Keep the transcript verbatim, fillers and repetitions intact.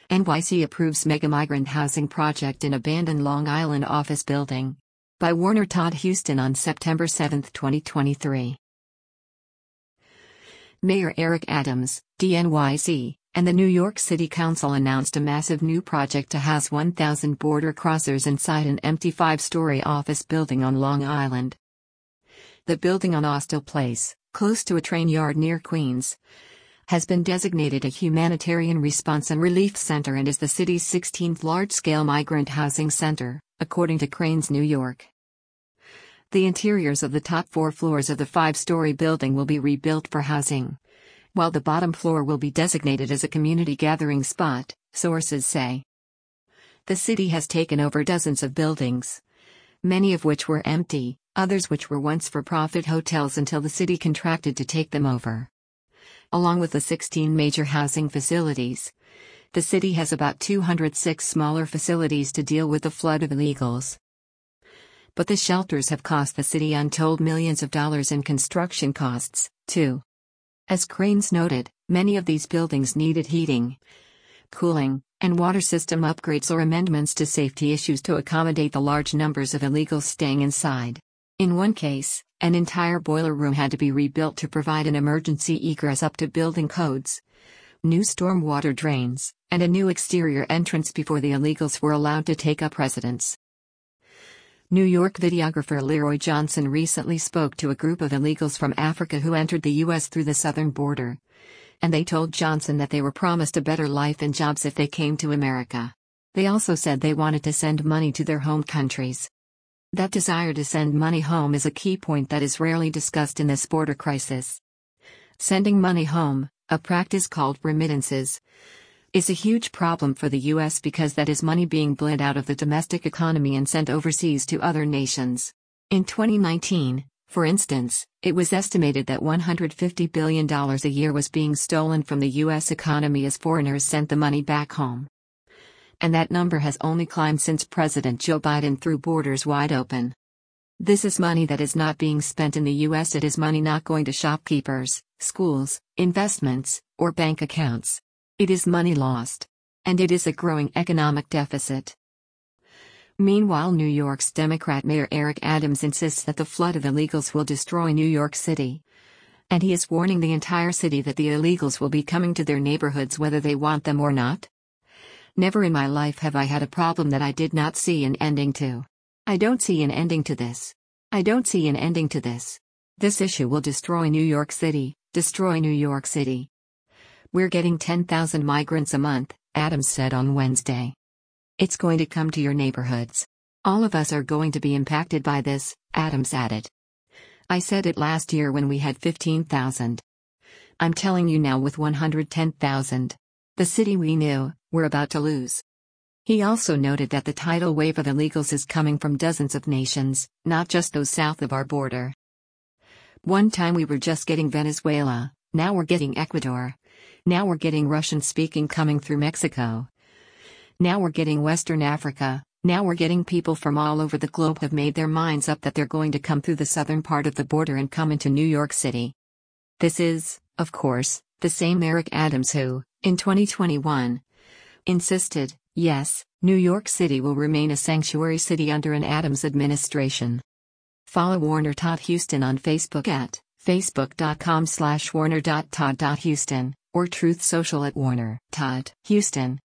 N Y C approves mega migrant housing project in abandoned Long Island office building. By Warner Todd Huston on September seventh, twenty twenty-three. Mayor Eric Adams, D N Y C, and the New York City Council announced a massive new project to house one thousand border crossers inside an empty five-story office building on Long Island. The building on Austell Place, close to a train yard near Queens, has been designated a humanitarian response and relief center and is the city's sixteenth large-scale migrant housing center, according to Crain's New York. The interiors of the top four floors of the five-story building will be rebuilt for housing, while the bottom floor will be designated as a community gathering spot, sources say. The city has taken over dozens of buildings, many of which were empty, others which were once for-profit hotels until the city contracted to take them over. Along with the sixteen major housing facilities, the city has about two hundred six smaller facilities to deal with the flood of illegals. But the shelters have cost the city untold millions of dollars in construction costs, too. As Crain's noted, many of these buildings needed heating, cooling, and water system upgrades or amendments to safety issues to accommodate the large numbers of illegals staying inside. In one case, an entire boiler room had to be rebuilt to provide an emergency egress up to building codes, new storm water drains, and a new exterior entrance before the illegals were allowed to take up residence. New York videographer Leroy Johnson recently spoke to a group of illegals from Africa who entered the U S through the southern border, and they told Johnson that they were promised a better life and jobs if they came to America. They also said they wanted to send money to their home countries. That desire to send money home is a key point that is rarely discussed in this border crisis. Sending money home, a practice called remittances, is a huge problem for the U S because that is money being bled out of the domestic economy and sent overseas to other nations. In twenty nineteen, for instance, it was estimated that one hundred fifty billion dollars a year was being stolen from the U S economy as foreigners sent the money back home. And that number has only climbed since President Joe Biden threw borders wide open. This is money that is not being spent in the U S. It is money not going to shopkeepers, schools, investments, or bank accounts. It is money lost. And it is a growing economic deficit. Meanwhile, New York's Democrat Mayor Eric Adams insists that the flood of illegals will destroy New York City. And he is warning the entire city that the illegals will be coming to their neighborhoods whether they want them or not. Never in my life have I had a problem that I did not see an ending to. I don't see an ending to this. I don't see an ending to this. This issue will destroy New York City, destroy New York City. We're getting ten thousand migrants a month, Adams said on Wednesday. It's going to come to your neighborhoods. All of us are going to be impacted by this, Adams added. I said it last year when we had fifteen thousand. I'm telling you now with one hundred ten thousand. The city we knew, we're about to lose. He also noted that the tidal wave of illegals is coming from dozens of nations, not just those south of our border. One time we were just getting Venezuela, now we're getting Ecuador. Now we're getting Russian-speaking coming through Mexico. Now we're getting Western Africa. Now we're getting people from all over the globe have made their minds up that they're going to come through the southern part of the border and come into New York City. This is, of course, the same Eric Adams who, in twenty twenty-one, insisted, yes, New York City will remain a sanctuary city under an Adams administration. Follow Warner Todd Huston on Facebook at facebook.com slash warner.todd.huston or Truth Social at Warner Todd Huston.